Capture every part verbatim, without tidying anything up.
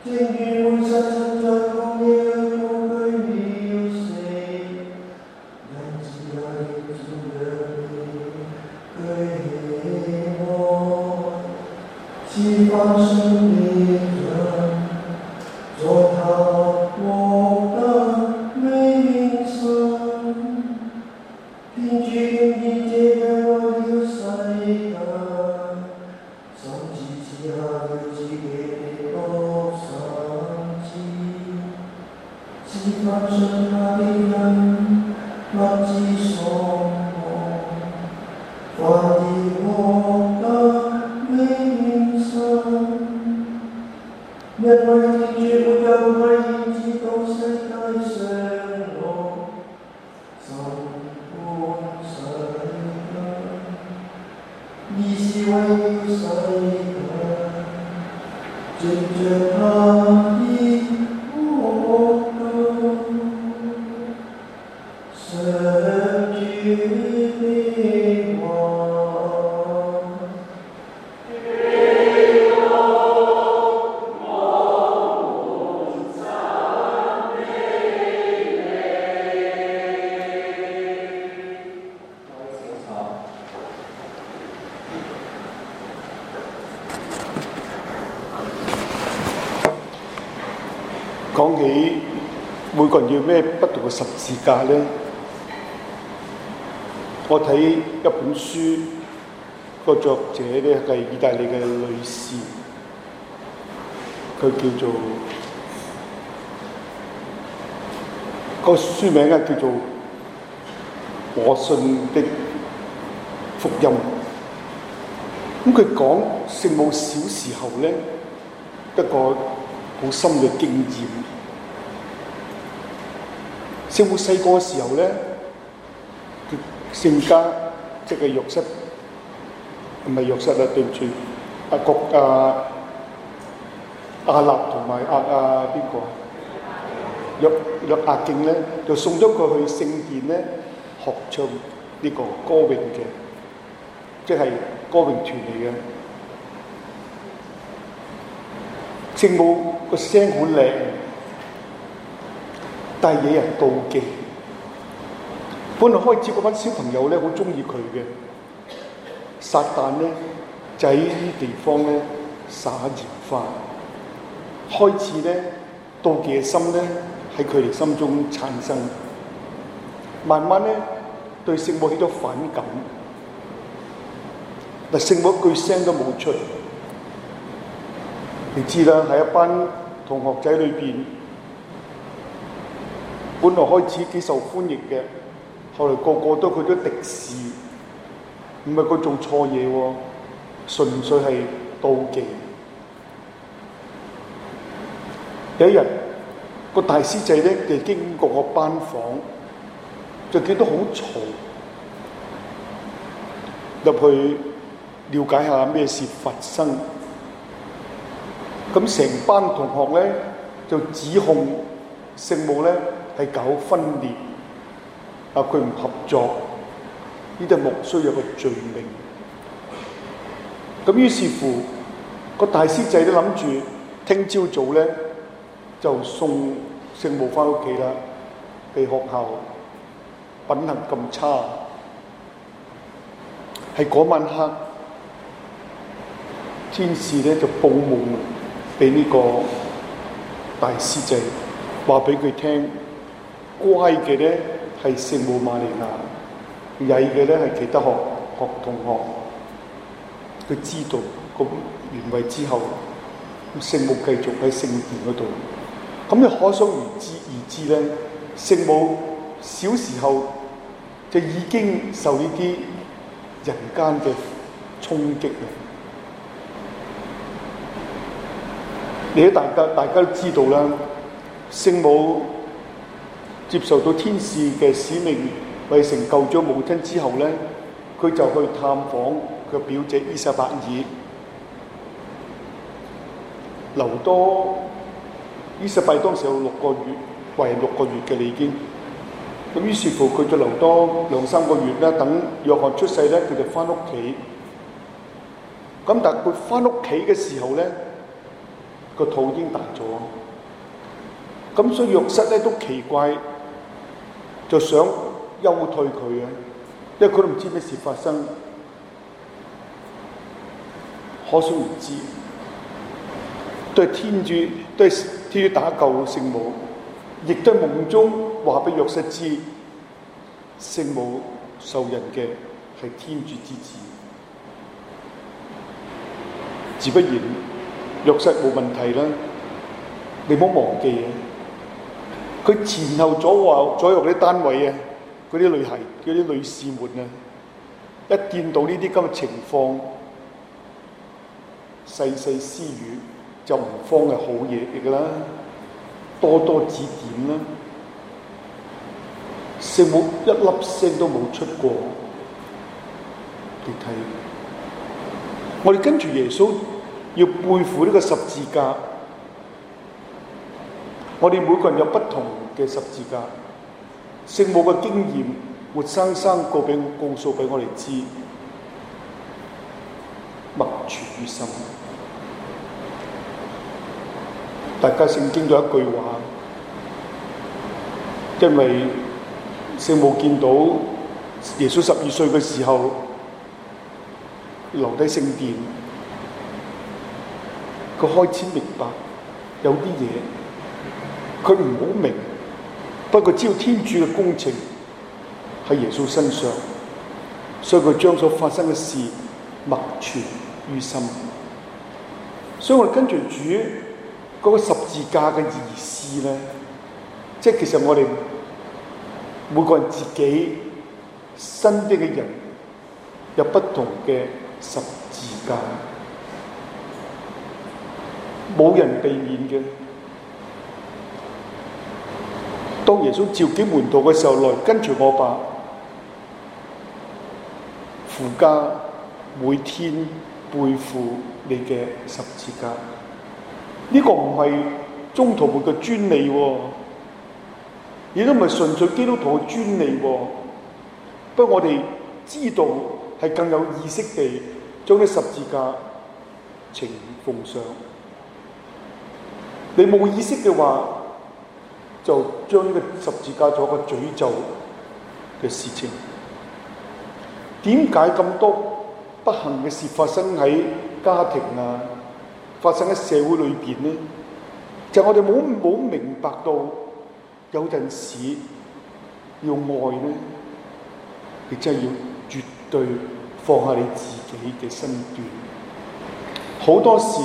正如活實實在曠野裏高居了死，因此也要照亮你居起來，是凡信的人，在他獲得永生。天主竟以這樣愛了世界，甚至賜下了自己的獨生子，是凡信他的人不致喪亡，反而獲得永生。因為天主沒有派兒子到世界上來，審判世界，而是為了世界，藉著他而獲救。上主的話。 講起每個人要咩不同嘅十字架呢？我睇一本書，個作者呢係意大利嘅女士，佢叫做個書名咧叫做《我信的福音》。咁佢講聖母小時候呢一個好深嘅經驗。聖母細個嘅時候咧，聖家即係約瑟，唔係約瑟啊，對唔住，阿國阿亞納同埋阿阿邊個約約亞敬咧，就送咗佢去聖殿咧學唱呢個歌詠嘅，即係歌詠團嚟嘅。聖母個聲好靚，但係惹人妒忌。本來開始嗰班小朋友咧好中意佢嘅，撒旦咧就喺呢啲地方咧撒鹽花，開始咧妒忌嘅心咧喺佢哋心中產生，慢慢咧對聖母起咗反感。但聖母一句聲都冇出。你知啦，喺一班同學仔裏邊，本來開始幾受歡迎嘅，後來個個都去咗敵視，唔係佢做錯嘢喎，純粹係妒忌。有一日，個大司祭咧就經過個班房，就見到好嘈，入去了解下咩事發生。咁成班同學咧就指控聖母咧係搞分裂，啊佢唔合作，呢啲係莫須有嘅罪名。咁於是乎個大司祭都諗住聽朝早咧就送聖母翻屋企啦，被學校品行咁差。係嗰晚黑，天使咧就報夢俾呢個大司祭，話俾佢聽，乖嘅咧係聖母瑪利亞，曳嘅咧係其他學學同學。佢知道個原委之後，聖母繼續喺聖殿嗰度。咁你可想而知而知咧，聖母小時候就已經受呢啲人間嘅衝擊啦。你都大家大家都知道啦，聖母接受到天使嘅使命，為成救咗母親之後咧，佢就去探訪佢表姐伊撒伯爾，留多伊撒伯爾當時有六個月，為六個月嘅你已經。咁於是乎佢就留多兩三個月啦，等約翰出世咧，佢就翻屋企。咁但係佢翻屋企嘅時候咧， 個肚已經大咗。咁所以約瑟咧都奇怪，就想休退佢嘅，因為佢都唔知咩事發生，可想而知，都係天主，都係天主打救聖母，亦都係夢中話俾約瑟知，聖母受孕嘅係天主之子。自不然，約瑟冇問題啦。你唔好忘記啊！佢前後左右左右嗰啲單位啊，嗰啲女孩、嗰啲女士們啊，一見到呢啲咁嘅情況，細細私語就唔慌係好嘢嚟㗎啦，多多指點啦。聖母一粒聲都冇出過，你睇，我哋跟住耶穌要背負呢個十字架。我哋每個人有不同嘅十字架，聖母嘅經驗活生生告俾告訴俾我哋知，默存於心。大家聖經有一句話，因為聖母見到耶穌十二歲嘅時候留低聖殿，佢開始明白有啲嘢。佢唔好明，不過只要天主嘅工程喺耶穌身上，所以佢將所發生嘅事默存於心。所以我哋跟住主嗰個十字架嘅意思咧，即係其實我哋每個人自己身邊嘅人有不同嘅十字架，冇人避免嘅。當耶穌召集門徒嘅時候，來跟住我吧，父家每天背負你嘅十字架。呢、這個唔係宗徒們嘅專利喎，亦都唔係純粹基督徒嘅專利喎。不過我哋知道係更有意識地將啲十字架呈奉上。你冇意識嘅話，就將呢個十字架做一個詛咒嘅事情。點解咁多不幸嘅事發生喺家庭啊，發生喺社會裏邊呢？就係、我哋冇冇明白到，有陣時要愛呢，你真係要絕對放下你自己嘅身段。好多時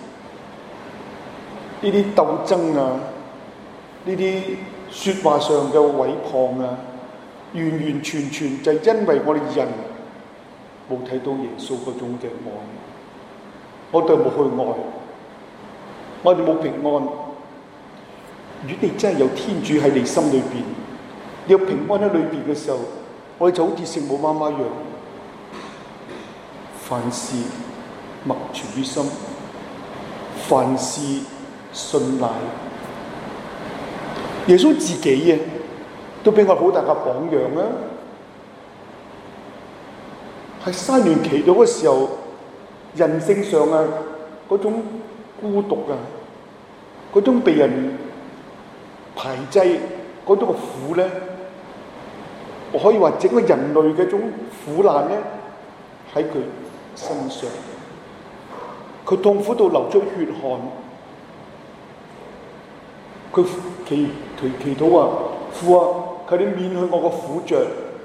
呢啲鬥爭啊，呢啲説話上嘅毀謗啊，完完全全就係因為我哋人冇睇到耶穌嗰種嘅愛，我哋冇去愛，我哋冇平安。如果你真係有天主喺你心裏邊，有平安喺裏邊嘅時候，我哋就好似聖母媽媽一樣，凡事默存於心，凡事信賴。耶穌自己啊，都俾我好大嘅榜樣啊！喺山園祈禱嘅時候，人性上啊嗰種孤獨啊，嗰種被人排擠嗰種嘅苦咧，我可以話整個人類嘅一種苦難咧喺佢身上，佢痛苦到流出血汗。佢祈祈祈禱話：父啊，求你免去我個苦像。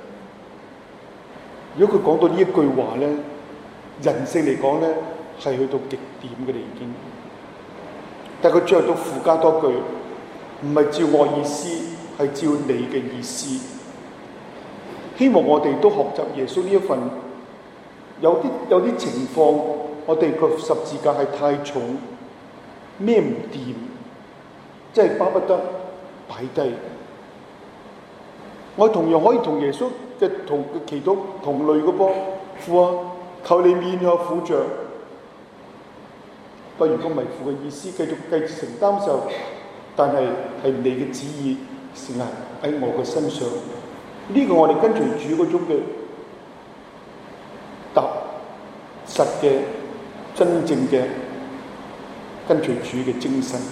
如果佢講到呢一句話咧，人性嚟講咧係去到極點嘅啦已經。但係佢最後都附加多句，唔係照我意思，係照你嘅意思。希望我哋都學習耶穌呢一份。有啲有啲情況，我哋個十字架係太重，孭唔掂。即係巴不得擺低，我同樣可以同耶穌嘅同祈禱同類嘅噃。父啊，求你免去苦像。不如果唔係父嘅意思，繼續繼續承擔嘅時候，但係係你嘅旨意成日喺我嘅身上。呢、這個我哋跟隨主嗰種嘅踏實嘅真正嘅跟隨主嘅精神。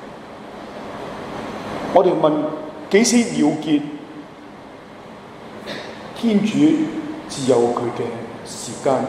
我哋問幾時了結？天主自有佢嘅時間。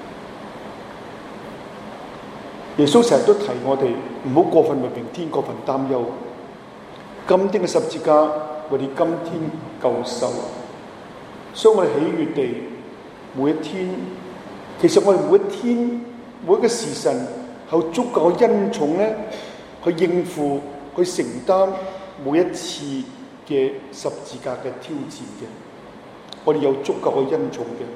耶穌成日都提我哋唔好過分為明天過分擔憂。今天嘅十字架為你今天救贖，所以我哋喜悅地每一天，其實我哋每一天每一個時辰係有足夠嘅恩寵咧，去應付去承擔每一次嘅十字架嘅挑戰嘅。我哋有足夠嘅恩寵嘅。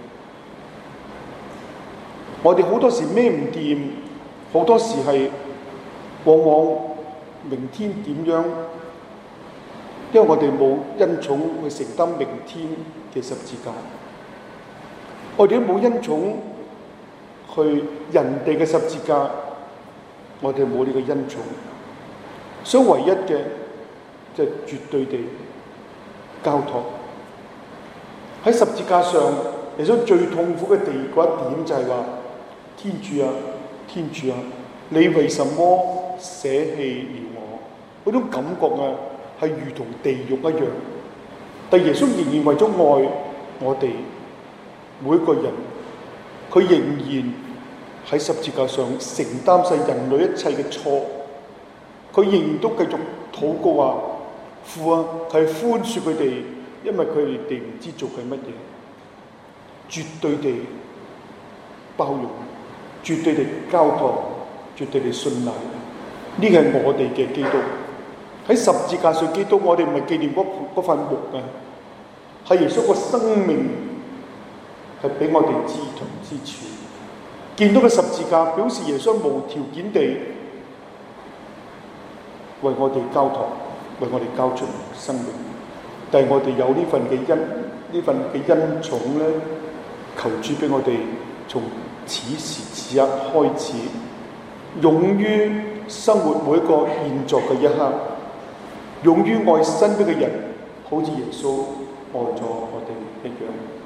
我哋好多時孭唔掂，好多時係往往明天點樣？因為我哋冇恩寵去承擔明天嘅十字架，我哋都冇恩寵去人哋嘅十字架，我哋冇呢個恩寵，所以唯一嘅就係絕對地交託。喺十字架上，耶穌最痛苦嘅地嗰一點就係話：天主啊，天主啊，你為什麼捨棄了我？嗰種感覺啊，係如同地獄一樣。但耶穌仍然為咗愛我哋每一個人，佢仍然喺十字架上承擔晒人類一切嘅錯。佢仍然都繼續禱告話：父啊，係寬恕佢哋，因為佢哋唔知做緊乜嘢。絕對地包容，絕對地交託，絕對地信賴。呢個係我哋嘅基督。喺十字架上，基督我哋唔係紀念嗰嗰塊木啊，係耶穌個生命係俾我哋知同支持。見到個十字架，表示耶穌無條件地為我哋交託，為我哋交出生命。但係我哋有呢份嘅恩，呢份嘅恩寵咧，求主俾我哋從此時此刻開始，勇於生活每一個現在嘅一刻，勇於愛身邊嘅人，好似耶穌愛咗我哋一樣。